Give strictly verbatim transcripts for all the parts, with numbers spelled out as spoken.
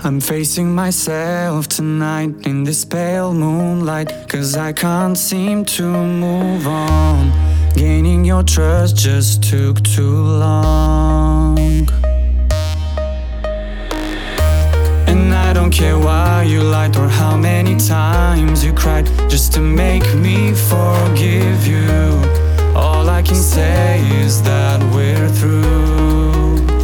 I'm facing myself tonight in this pale moonlight, 'cause I can't seem to move on. Gaining your trust just took too long. And I don't care why you lied or how many times you cried just to make me forgive you. All I can say is that we're through.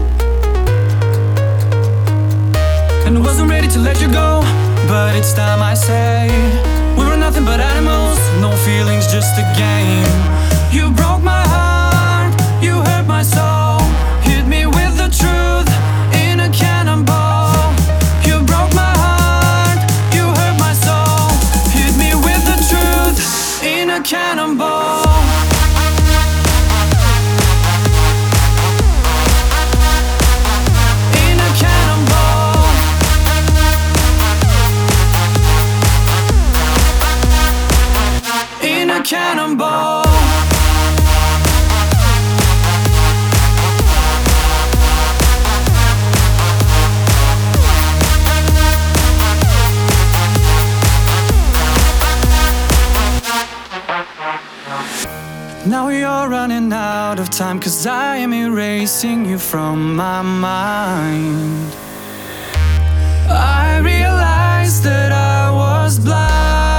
And wasn't ready to let you go, but it's time I say we were nothing but animals, no feelings, just a game. You broke my heart, you hurt my soul, hit me with the truth in a cannonball. You broke my heart, you hurt my soul, hit me with the truth in a cannonball. Cannonball. Now you're running out of time, 'cause I am erasing you from my mind. I realized that I was blind.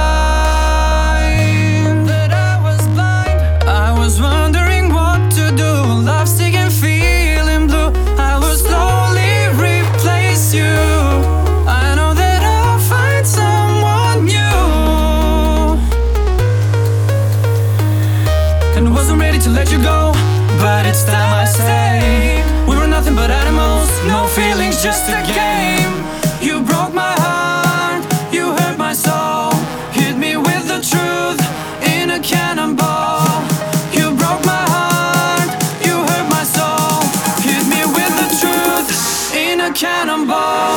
Wasn't ready to let you go, but it's time I say we were nothing but animals, no feelings, just a game. You broke my heart, you hurt my soul, hit me with the truth in a cannonball. You broke my heart, you hurt my soul, hit me with the truth in a cannonball.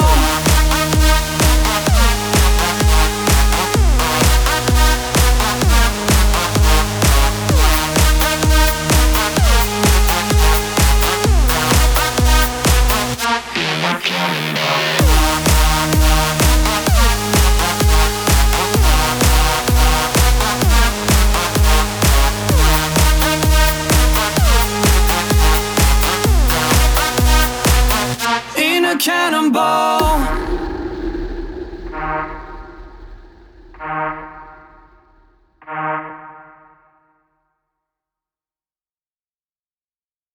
Cannonball.